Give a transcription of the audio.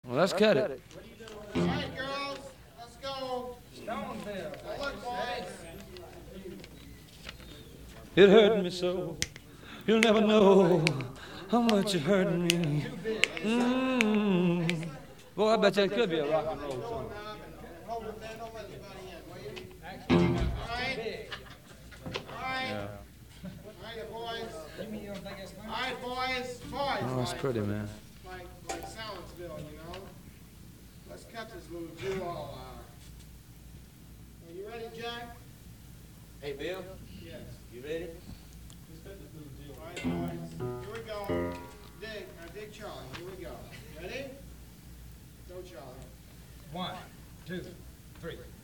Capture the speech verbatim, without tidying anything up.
Well, let's cut it. All right, girls, let's go. Stonesville. Now look, boys. It hurt me so. You'll never know how much it hurt me. Mm. Boy, I bet you it could be a rock and roll song. Hold it there, don't let anybody in, will you? All right? All right. All right, boys. All right, boys. Boys. Oh, that's like- pretty, man. Like, like Silenceville, you know? Let's cut this little jewel all out. Are you ready, Jack? Hey, Bill, Yes. you ready? All right, boys. Here we go. Dig. Now dig Charlie. Here we go. Ready? Go, Charlie. One, two, three.